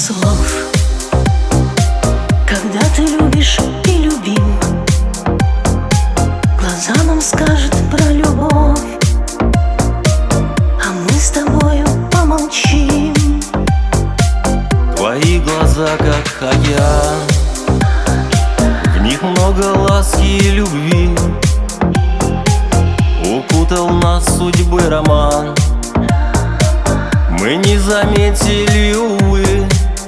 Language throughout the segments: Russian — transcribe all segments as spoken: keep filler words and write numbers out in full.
слов, когда ты любишь и любим. Глаза нам скажут про любовь, а мы с тобою помолчим. Твои глаза как океан, в них много ласки и любви. Укутал нас судьбы роман, мы не заметили, увы.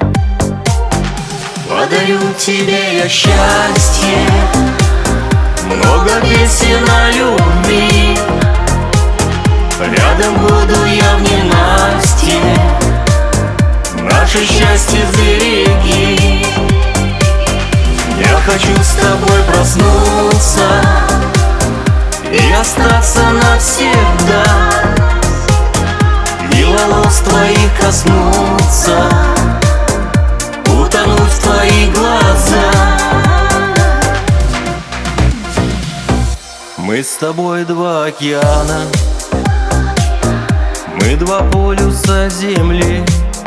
Подарю тебе я счастье, много песен о любви. Рядом буду я в ненастье, наше счастье сбереги. Я хочу с тобой проснуться и остаться навсегда, и волос твоих коснуться, утонуть в твои глаза. Мы с тобой два океана, мы два полюса земли.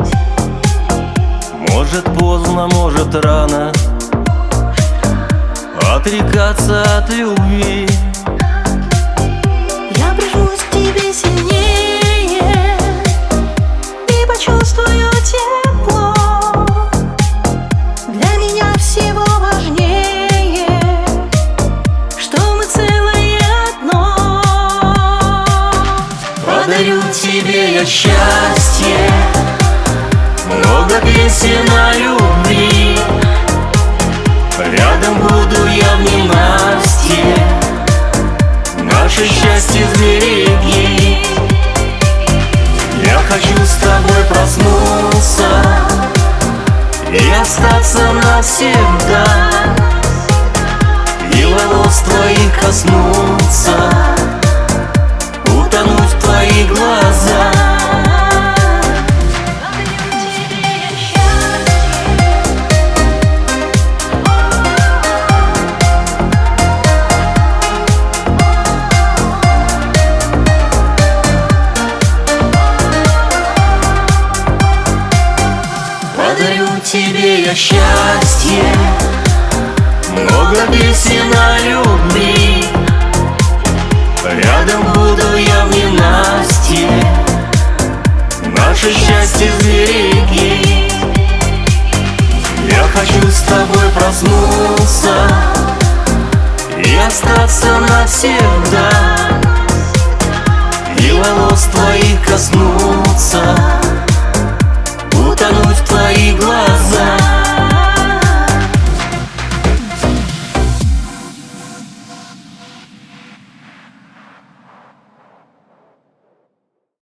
Может поздно, может рано отрекаться от любви. Я прижмусь к тебе сильнее и почувствую тепло. Для меня всего важнее, что мы целое одно. Подарю тебе я счастье, много песен о любви. Рядом буду я в ненастье, наше счастье сбереги. Я хочу с тобой проснуться и остаться навсегда, и волос твоих коснуться, утонуть в твои глаза. Подарю тебе я счастье, много песен о любви. Рядом буду я в ненастье, наше счастье сбереги. Я хочу с тобой проснуться и остаться навсегда, и волос твоих коснуться, утонуть в твои глаза.